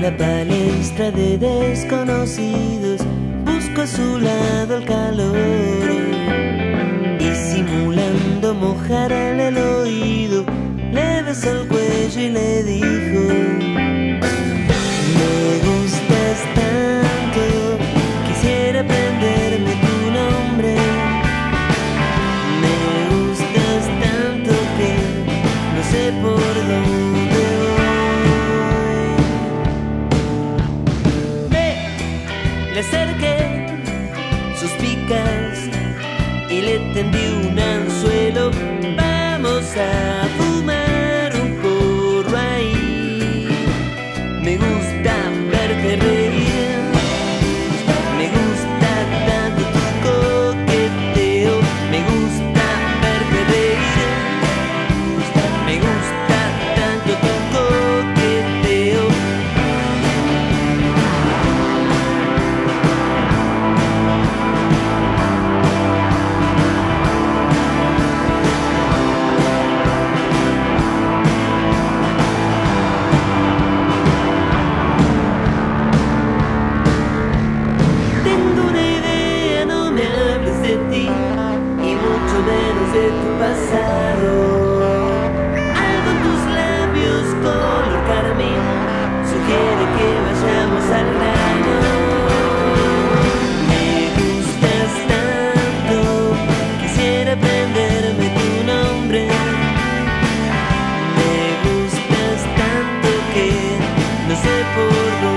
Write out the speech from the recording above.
la palestra de desconocidos busco a su lado el calor y simulando mojarle el oído le besó el cuello y le dijo: me gustas tanto, quisiera aprenderme tu nombre. Me gustas tanto que no sé por dónde voy. Le acerqué suspicaz y le tendí un anzuelo. Vamos a fumar un porro ahí. Me gusta verte reír, me gusta tanto tu coqueteo. Me gusta verte reír, me gusta tanto tu coqueteo. De tu pasado, algo en tus labios color carmín sugiere que vayamos al grano. Me gustas tanto, quisiera aprenderme tu nombre. Me gustas tanto que no sé por dónde